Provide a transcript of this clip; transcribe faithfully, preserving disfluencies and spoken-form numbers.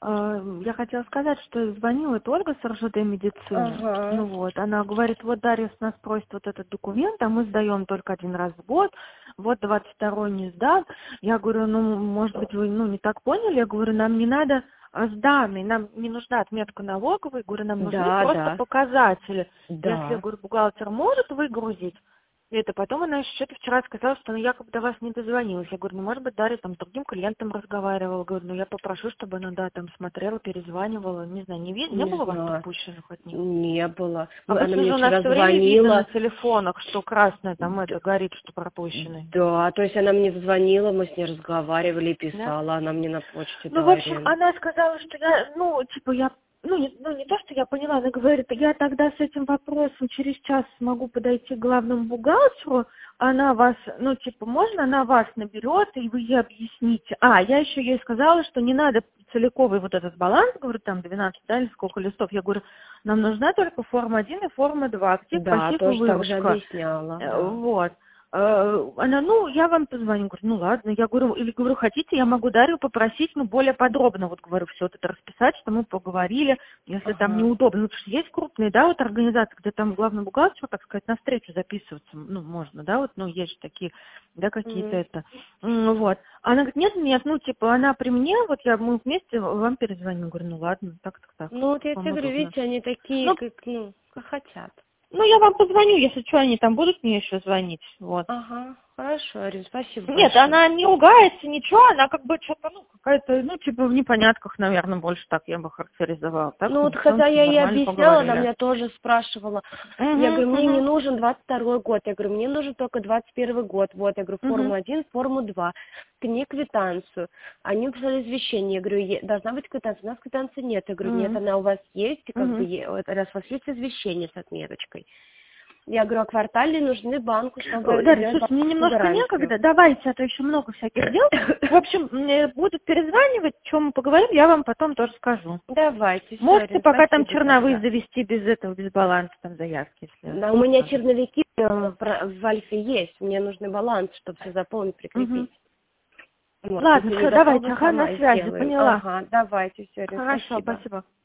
Э, Я хотела сказать, что звонила это Ольга с РЖД медицины. Ну Ага. вот, она говорит, вот Дарья с нас просит вот этот документ, а мы сдаем только один раз в год, вот двадцать второй не сдал. Я говорю, ну, может быть, вы ну, не так поняли, я говорю, нам не надо э, сданные, нам не нужна отметка налоговой, говорю, нам нужны Да, просто да, показатели. Если, я да. говорю, бухгалтер может выгрузить, это потом она еще что-то вчера сказала, что она якобы до вас не дозвонилась. Я говорю, ну, может быть, Дарья там с другим клиентом разговаривала. Говорю, ну, я попрошу, чтобы она, да, там смотрела, перезванивала. Не знаю, не, ви- не Не было у вас знаю. пропущенных от них? Не было. Мы- Она Обычно мне же у нас вчера все время видно на звонила. телефонах, что красное там Д- это горит, что пропущенный. Да, то есть она мне звонила, мы с ней разговаривали и Да? писала, она мне на почте Ну, в общем, Дарья. она сказала, что я, ну, типа, я, ну не, ну, не то, что я поняла, она говорит, я тогда с этим вопросом через час смогу подойти к главному бухгалтеру, она вас, ну, типа, можно она вас наберет, и вы ей объясните. А, я еще ей сказала, что не надо целиковый вот этот баланс, говорю, там двенадцать, да, или сколько листов. Я говорю, нам нужна только форма один и форма два, актив, Да, пассив и тоже так же выручка. объясняла, Э, да. Вот. Э, Она, ну, я вам позвоню. Говорю, ну ладно. Я говорю, или говорю, хотите, я могу Дарью попросить, ну, более подробно, вот говорю, все это расписать, что мы поговорили, если там Ага. неудобно. Ну, потому что есть крупные, да, вот организации, где там главный бухгалтер, так сказать, на встречу записываться, ну, можно, да, вот, ну, есть же такие, да, какие-то М. это. М, Вот. Она говорит, нет, нет, ну, типа, она при мне, вот я, мы вместе вам перезвоню. Говорю, ну ладно, так, так, так, Ну вот я вам тебе говорю, удобно. видите, они такие, Ну, как, ну, как хотят. ну, я вам позвоню, если что, они там будут мне еще звонить, вот. Ага, хорошо, Арин, спасибо Нет, большое. она не ругается, ничего, она как бы что-то, ну, какая-то, ну, типа в непонятках, наверное, больше так я бы характеризовала. Так, Ну ну, вот в целом, хотя я ей нормально объясняла, она поговорили. меня тоже спрашивала. Я Угу, говорю, мне не угу, нужен двадцать второй год. Я говорю, мне нужен только двадцать первый год. Вот, я говорю, форму угу, один, форму два. К ней квитанцию. Они написали извещение. Я говорю, «Е- должна быть квитанция. У нас квитанции нет. Я говорю, нет, угу, она у вас есть, и как бы, угу. е- вот раз у вас есть извещение с отметочкой. Я говорю, а квартальные нужны банку, чтобы Дарья, сделать слушай, мне банковскую немножко гарантию. некогда, давайте, а то еще много всяких дел. В общем, мне будут перезванивать, о чем мы поговорим, я вам потом тоже скажу. Давайте, все, Можете Арин, пока там спасибо черновые тогда. завести без этого, без баланса, там, заявки, если Да, у меня надо. черновики э, про- в Альфе есть. Мне нужный баланс, чтобы все заполнить, Угу. прикрепить. Вот, Ладно, если не все, давайте, готовы, ага, на сама связи, сделаю. поняла. Ага, давайте, все, Хорошо, спасибо. спасибо.